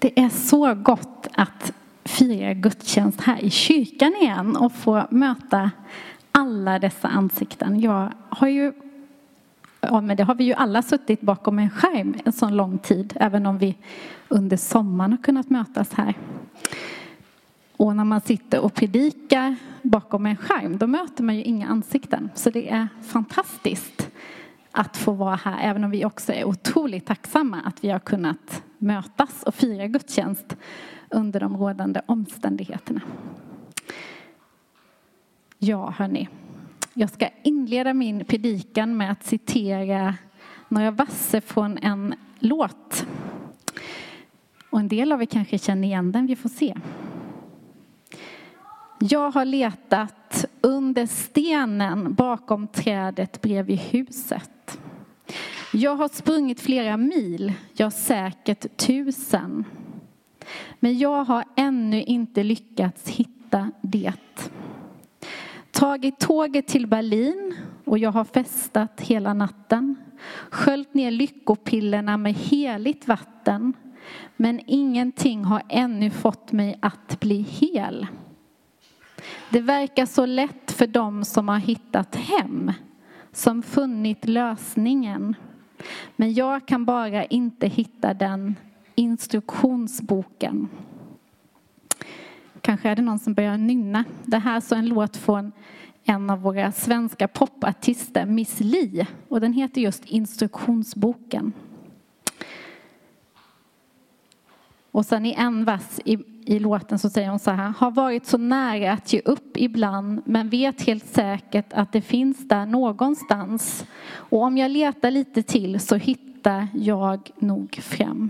Det är så gott att fira gudstjänst här i kyrkan igen och få möta alla dessa ansikten. Jag har ju, men det har vi ju alla suttit bakom en skärm en sån lång tid, även om vi under sommaren har kunnat mötas här. Och när man sitter och predikar bakom en skärm, då möter man ju inga ansikten. Så det är fantastiskt att få vara här, även om vi också är otroligt tacksamma att vi har kunnat mötas och fira gudstjänst under de rådande omständigheterna. Ja, hörni. Jag ska inleda min predikan med att citera några verser från en låt. Och en del av er kanske känner igen den, vi får se. Jag har letat under stenen bakom trädet bredvid huset. Jag har sprungit flera mil, ja säkert 1000. Men jag har ännu inte lyckats hitta det. Tagit tåget till Berlin och jag har festat hela natten. Sköljt ner lyckopillerna med heligt vatten. Men ingenting har ännu fått mig att bli hel. Det verkar så lätt för dem som har hittat hem, som funnit lösningen. Men jag kan bara inte hitta den instruktionsboken. Kanske är det någon som börjar nynna. Det här är så en låt från en av våra svenska popartister, Miss Li. Och den heter just Instruktionsboken. Och sen i en vers i låten så säger hon så här: har varit så nära att ge upp ibland, men vet helt säkert att det finns där någonstans. Och om jag letar lite till så hittar jag nog fram.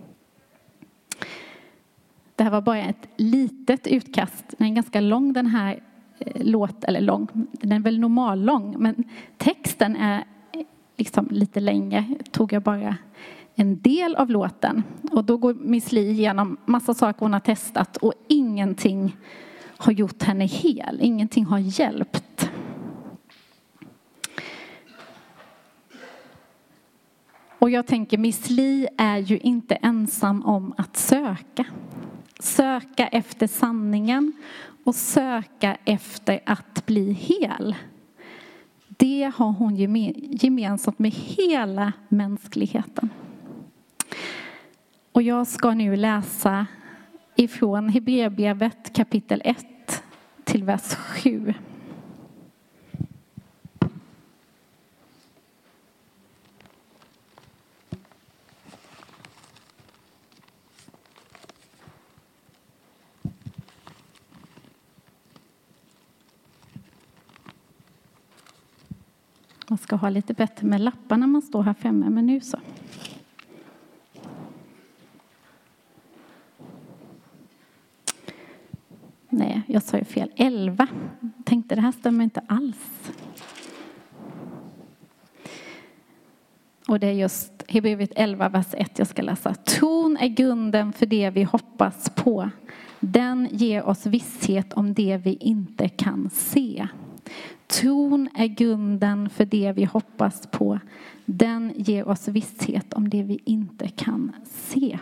Det här var bara ett litet utkast. Den är ganska lång den här låt, eller lång, den är väl normal lång, men texten är liksom lite längre. Tog jag bara en del av låten. Och då går Miss Li igenom massa saker hon har testat och ingenting har gjort henne hel. Ingenting har hjälpt. Och jag tänker, Miss Li är ju inte ensam om att söka. Söka efter sanningen och söka efter att bli hel. Det har hon gemensamt med hela mänskligheten. Och jag ska nu läsa ifrån Hebreerbrevet kapitel 1 till vers 7. Man ska ha lite bättre med lappar när man står här framme, men nu så. Nej, jag sa ju fel. 11. Tänkte det här stämmer inte alls. Och det är just Hebreerbrevet 11, vers 1 jag ska läsa. Tron är grunden för det vi hoppas på. Den ger oss visshet om det vi inte kan se. Tron är grunden för det vi hoppas på. Den ger oss visshet om det vi inte kan se.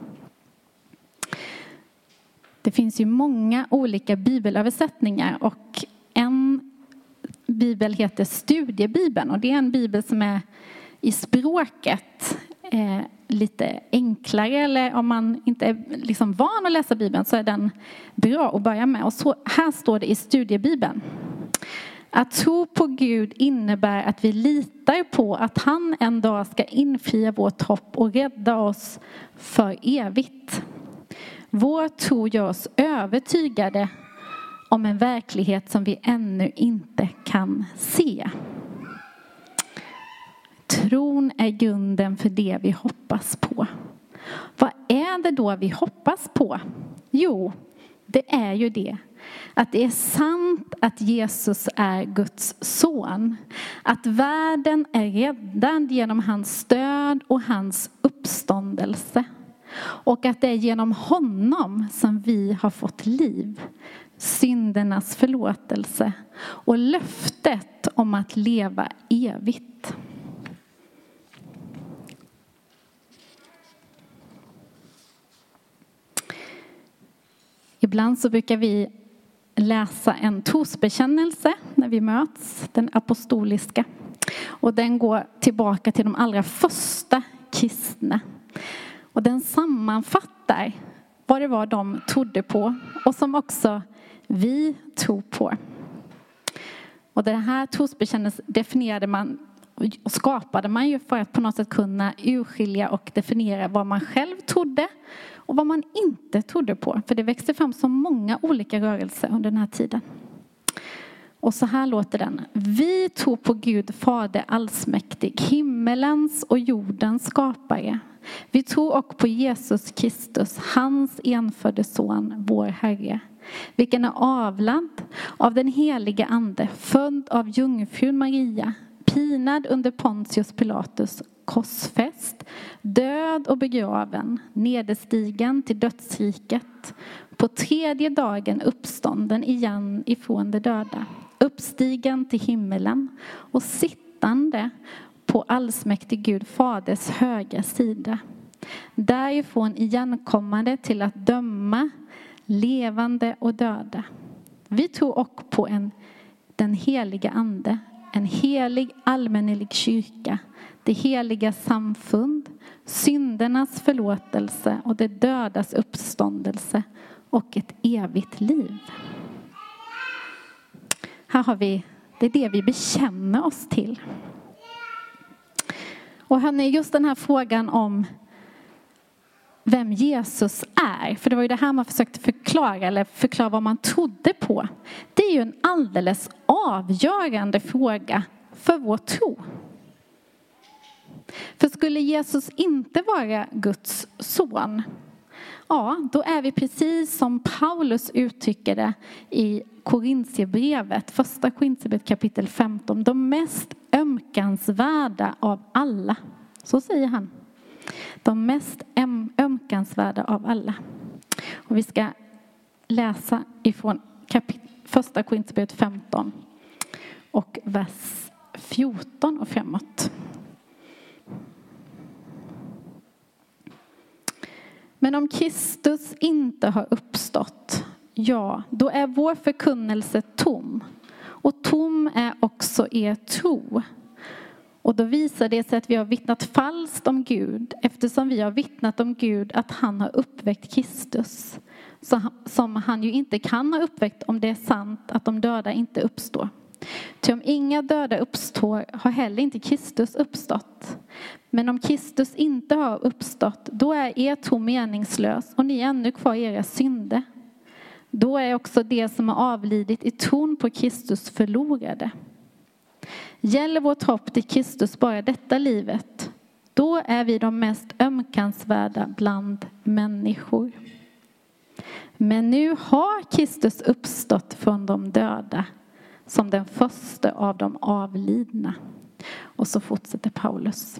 Det finns ju många olika bibelöversättningar och en bibel heter Studiebibeln. Och det är en bibel som är i språket lite enklare, eller om man inte är liksom van att läsa Bibeln så är den bra att börja med. Och så här står det i Studiebibeln. Att tro på Gud innebär att vi litar på att han en dag ska infria vårt hopp och rädda oss för evigt. Vår tro gör oss övertygade om en verklighet som vi ännu inte kan se. Tron är grunden för det vi hoppas på. Vad är det då vi hoppas på? Jo, det är ju det. Att det är sant att Jesus är Guds son. Att världen är räddad genom hans död och hans uppståndelse. Och att det är genom honom som vi har fått liv. Syndernas förlåtelse. Och löftet om att leva evigt. ibland så brukar vi läsa en trosbekännelse när vi möts, den apostoliska. Och den går tillbaka till de allra första kristna. Och den sammanfattar vad det var de trodde på och som också vi tror på. Och den här trosbekännelsen definierade man och skapade man ju för att på något sätt kunna urskilja och definiera vad man själv trodde och vad man inte trodde på. För det växte fram så många olika rörelser under den här tiden. Och så här låter den. Vi tror på Gud Fader allsmäktig, himmelens och jordens skapare. Vi tror också på Jesus Kristus, hans enfödde son, vår Herre. Vilken är avlad av den heliga ande, född av jungfrun Maria, pinad under Pontius Pilatus, korsfäst, död och begraven, nederstigen till dödsriket, på tredje dagen uppstånden igen ifrån de döda, uppstigen till himmelen och sittande på allsmäktig Gud Faders högra sida. Därifrån igenkommande till att döma levande och döda. Vi tror också på den heliga ande, en helig allmännelig kyrka, det heliga samfund, syndernas förlåtelse och det dödas uppståndelse och ett evigt liv. Här har vi, det är det vi bekänner oss till. Och hörni, just den här frågan om vem Jesus är, för det var ju det här man försökte förklara vad man trodde på. Det är ju en alldeles avgörande fråga för vår tro. För skulle Jesus inte vara Guds son, ja, då är vi precis som Paulus uttrycker det i Korintierbrevet, första Korintierbrevet kapitel 15, de mest ömkansvärda av alla. Så säger han. De mest ömkansvärda av alla. Och vi ska läsa ifrån första Korintierbrevet 15 och vers 14 och framåt. Men om Kristus inte har uppstått, ja, då är vår förkunnelse tom. Och tom är också er tro. Och då visar det sig att vi har vittnat falskt om Gud, eftersom vi har vittnat om Gud att han har uppväckt Kristus. Som han ju inte kan ha uppväckt om det är sant att de döda inte uppstår. Ty om inga döda uppstår har heller inte Kristus uppstått. Men om Kristus inte har uppstått, då är er tro meningslös och ni är ännu kvar i era synder. Då är också det som har avlidit i tron på Kristus förlorade. Gäller vårt hopp till Kristus bara detta livet, då är vi de mest ömkansvärda bland människor. Men nu har Kristus uppstått från de döda som den första av de avlidna. Och så fortsätter Paulus.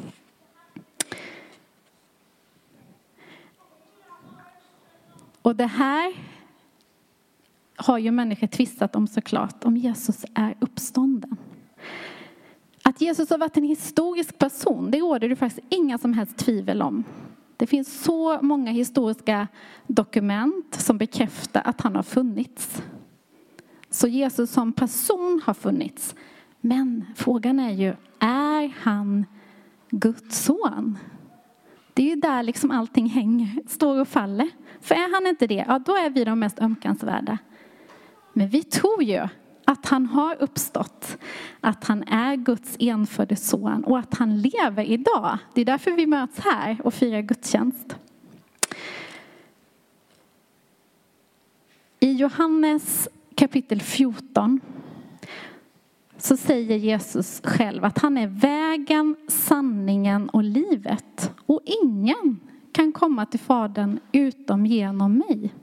Och det här har ju människor tvistat om såklart, om Jesus är uppstånden. Att Jesus har varit en historisk person, det råder det faktiskt inga som helst tvivel om. Det finns så många historiska dokument som bekräftar att han har funnits. Så Jesus som person har funnits. Men frågan är ju, är han Guds son? Det är ju där liksom allting hänger, står och faller. För är han inte det, ja då är vi de mest ömkansvärda. Men vi tror ju att han har uppstått, att han är Guds enfödde son och att han lever idag. Det är därför vi möts här och firar gudstjänst. I Johannes kapitel 14 så säger Jesus själv att han är vägen, sanningen och livet. Och ingen kan komma till Fadern utom genom mig.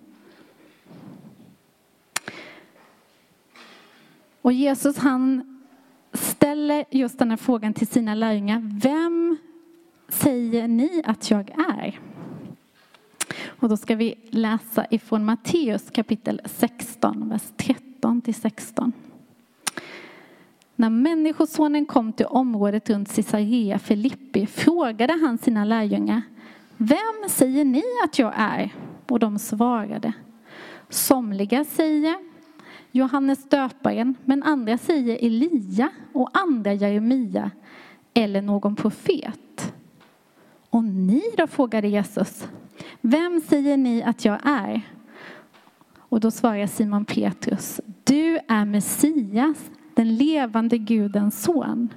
Och Jesus han ställer just den här frågan till sina lärjungar. Vem säger ni att jag är? Och då ska vi läsa ifrån Matteus kapitel 16, vers 13-16. När människosonen kom till området runt Caesarea Filippi frågade han sina lärjungar. Vem säger ni att jag är? Och de svarade. Somliga säger Johannes döparen, men andra säger Elia och andra Jeremia eller någon profet. Och ni då, frågade Jesus, vem säger ni att jag är? Och då svarar Simon Petrus, du är Messias, den levande Gudens son.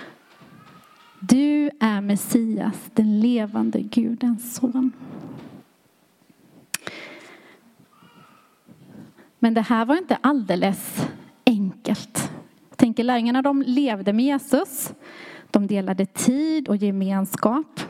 Du är Messias, den levande Gudens son. Men det här var inte alldeles enkelt. Jag tänker lärjungarna, de levde med Jesus. De delade tid och gemenskap.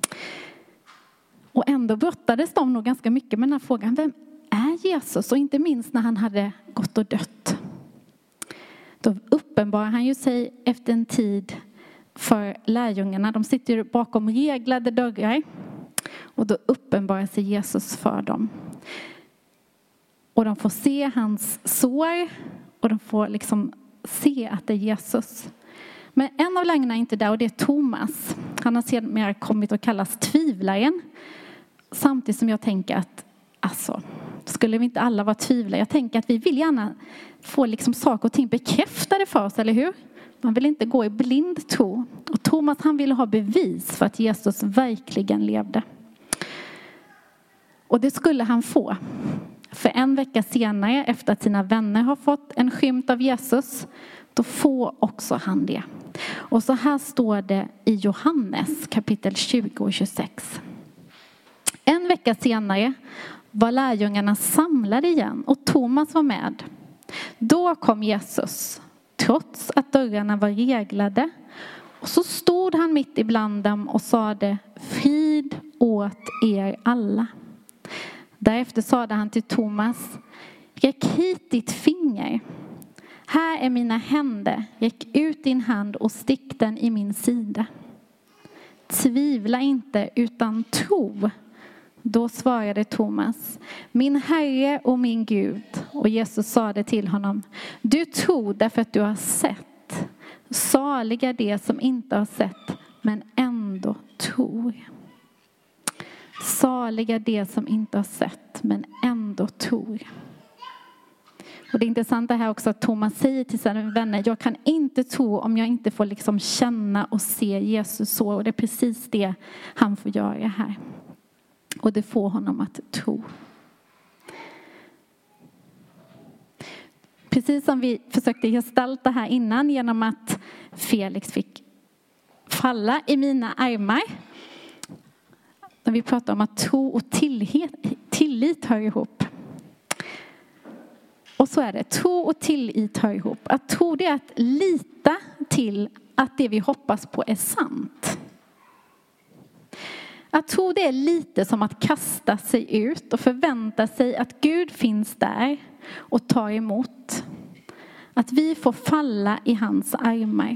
Och ändå brottades de nog ganska mycket med den här frågan. Vem är Jesus? Och inte minst när han hade gått och dött. Då uppenbarar han ju sig efter en tid för lärjungarna. De sitter ju bakom reglade dörrar. Och då uppenbarar sig Jesus för dem. Och de får se hans sår. Och de får liksom se att det är Jesus. Men en av lärjungarna är inte där, och det är Thomas. Han har senare kommit att kallas tvivlaren. Samtidigt som jag tänker att skulle vi inte alla vara tvivlare? Jag tänker att vi vill gärna få liksom saker och ting bekräftade för oss, eller hur? Man vill inte gå i blind tro. Och Thomas, han ville ha bevis för att Jesus verkligen levde. Och det skulle han få. För en vecka senare, efter att sina vänner har fått en skymt av Jesus, då får också han det. Och så här står det i Johannes kapitel 20 och 26. En vecka senare var lärjungarna samlade igen och Thomas var med. Då kom Jesus, trots att dörrarna var reglade. Och så stod han mitt ibland dem och sade, frid åt er alla. Därefter sade han till Thomas, räck hit ditt finger. Här är mina händer, räck ut din hand och stick den i min sida. Tvivla inte utan tro. Då svarade Thomas, min Herre och min Gud. Och Jesus sade till honom, du tror därför att du har sett. Saliga det som inte har sett men ändå tror. Saliga det som inte har sett men ändå tror. Och det är intressant här också att Thomas säger till sina vänner, jag kan inte tro om jag inte får liksom känna och se Jesus så. Och det är precis det han får göra här. Och det får honom att tro. Precis som vi försökte gestalta här innan genom att Felix fick falla i mina armar. När vi pratar om att tro och tillit hör ihop. Och så är det, tro och tillit hör ihop. Att tro, det är att lita till att det vi hoppas på är sant. Att tro, det är lite som att kasta sig ut och förvänta sig att Gud finns där och tar emot. Att vi får falla i hans armar.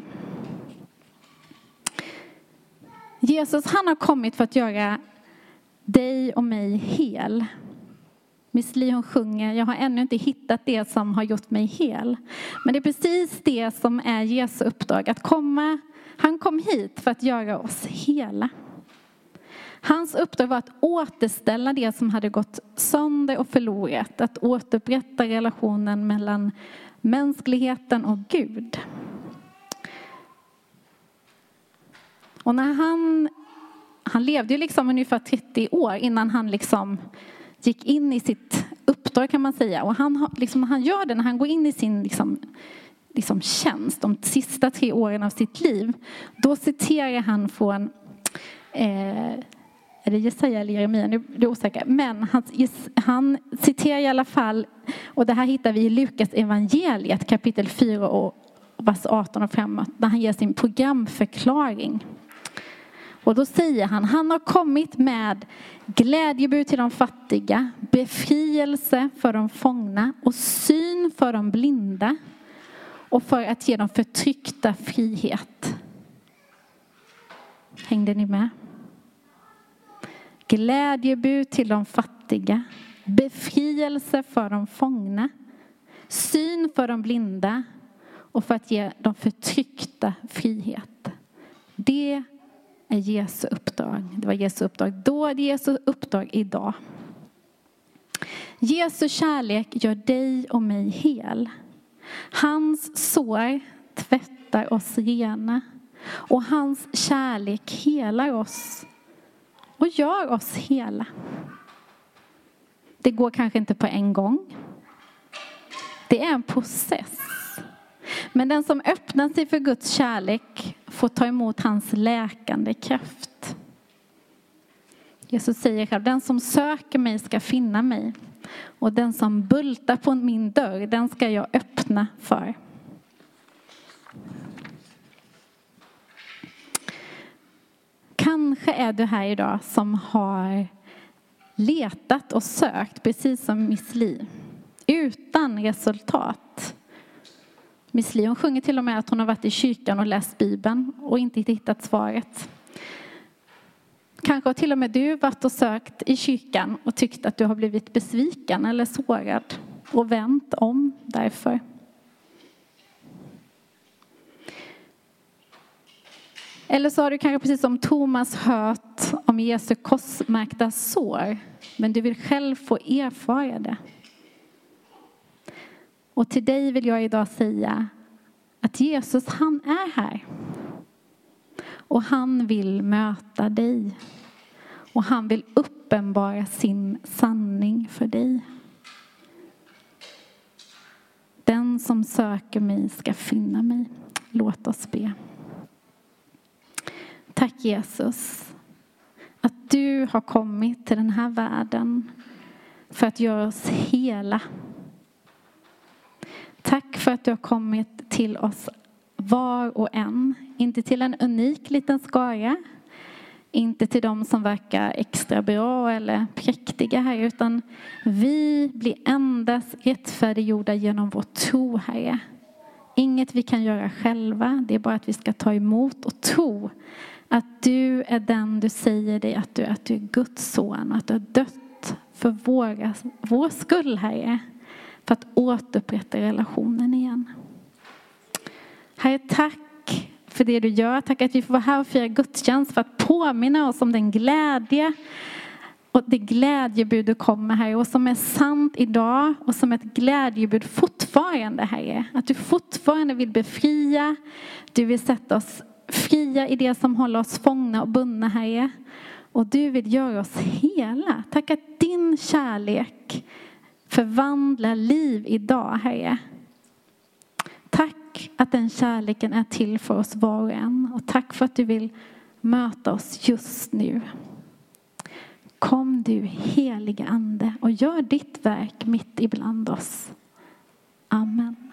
Jesus, han har kommit för att göra dig och mig hel. Miss Li, hon sjunger, jag har ännu inte hittat det som har gjort mig hel. Men det är precis det som är Jesu uppdrag. Att komma, han kom hit för att göra oss hela. Hans uppdrag var att återställa det som hade gått sönder och förlorat. Att återupprätta relationen mellan mänskligheten och Gud. Och när han levde ju liksom ungefär 30 år innan han liksom gick in i sitt uppdrag, kan man säga. Och han gör det när han går in i sin liksom tjänst de sista 3 åren av sitt liv. Då citerar han från är det Jesaja eller Jeremia? Nu är det osäker. Men han citerar i alla fall, och det här hittar vi i Lukas evangeliet kapitel 4 och vers 18 och framåt, när han ger sin programförklaring. Och då säger han har kommit med glädjebud till de fattiga, befrielse för de fångna och syn för de blinda och för att ge de förtryckta frihet. Hängde ni med? Glädjebud till de fattiga, befrielse för de fångna, syn för de blinda och för att ge de förtryckta frihet. Det är Jesu uppdrag. Det var Jesu uppdrag då, det är Jesu uppdrag idag. Jesu kärlek gör dig och mig hel. Hans sår tvättar oss rena. Och hans kärlek helar oss och gör oss hela. Det går kanske inte på en gång. Det är en process. Men den som öppnar sig för Guds kärlek får ta emot hans läkande kraft. Jesus säger själv, den som söker mig ska finna mig. Och den som bultar på min dörr, den ska jag öppna för. Kanske är du här idag som har letat och sökt, precis som Miss Li, utan resultat. Miss Li, hon sjunger till och med att hon har varit i kyrkan och läst Bibeln och inte hittat svaret. Kanske har till och med du varit och sökt i kyrkan och tyckt att du har blivit besviken eller sårad och vänt om därför. Eller så har du kanske precis som Thomas hört om Jesu korsmärkta sår, men du vill själv få erfara det. Och till dig vill jag idag säga att Jesus, han är här. Och han vill möta dig. Och han vill uppenbara sin sanning för dig. Den som söker mig ska finna mig. Låt oss be. Tack Jesus att du har kommit till den här världen för att göra oss hela. Tack för att du har kommit till oss var och en. Inte till en unik liten skara. Inte till de som verkar extra bra eller präktiga här. Utan vi blir endast rättfärdiggjorda genom vår tro, Herre. Inget vi kan göra själva. Det är bara att vi ska ta emot och tro att du är den du säger dig att du är Guds son. Att du har dött för vår skull, Herre. För att återupprätta relationen igen. Herre, tack för det du gör. Tack att vi får vara här och fira gudstjänst för att påminna oss om den glädje och det glädjebud du kommer, Herre. Och som är sant idag och som ett glädjebud fortfarande, Herre. Att du fortfarande vill befria. Du vill sätta oss fria i det som håller oss fångna och bundna, Herre. Och du vill göra oss hela. Tack att din kärlek förvandlar liv idag, Herre. Tack att den kärleken är till för oss var och en. Och tack för att du vill möta oss just nu. Kom du, heliga ande, och gör ditt verk mitt ibland oss. Amen.